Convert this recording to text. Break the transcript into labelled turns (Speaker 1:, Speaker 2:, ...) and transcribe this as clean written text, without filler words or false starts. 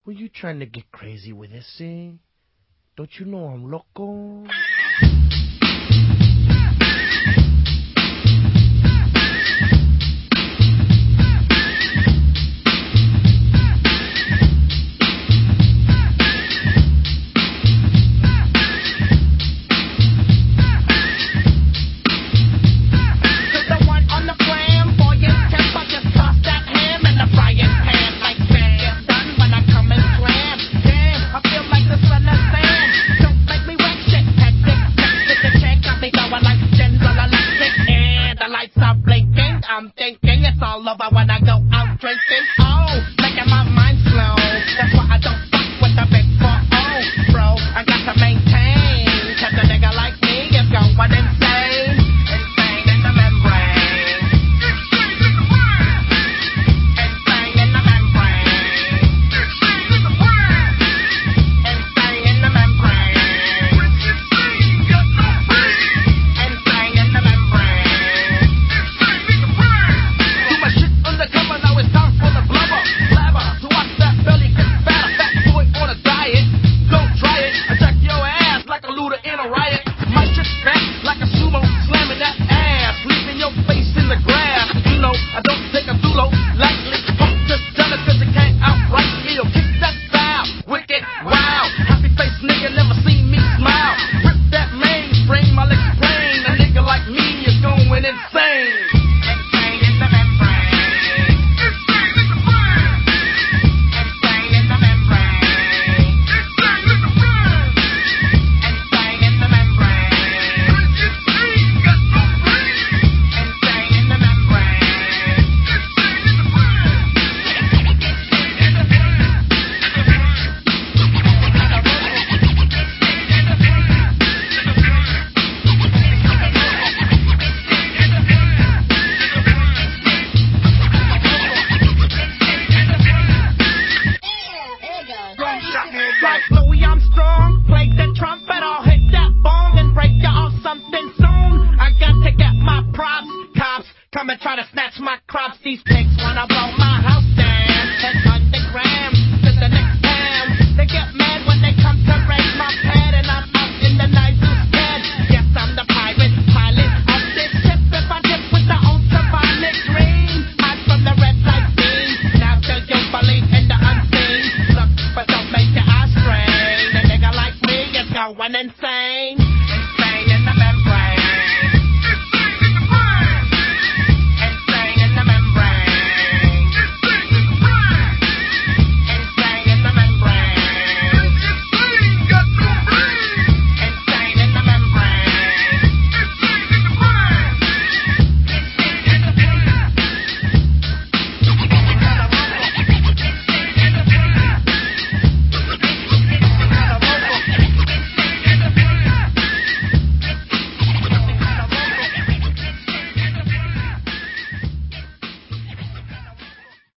Speaker 1: Were you trying to get crazy with this, eh? Don't you know I'm loco?
Speaker 2: I'm thinking it's all over when I go out drinking. Oh, making my mind slow. That's why I don't fuck with the big 4-0, bro. I got to maintain, 'cause a nigga like me is going insane. Insane in the membrane. Insane in the membrane. Insane in the brain. Insane in the membrane. Insane in the membrane. Like Louis Armstrong, play the trumpet, I'll hit that bong and break you off something soon. I got to get my props, cops come and try to snatch my crops. These pigs wanna blow my house down, 10 grams to the next town. They get mad when they come to raise my pad and I'm out in the night who's dead. Yes, I'm the pirate pilot of this ship. If I dip with the ultraviolet green, hide from the red light beam. Now do you believe in the unseen? Look, but don't make your eyes strain. A nigga like me is going insane.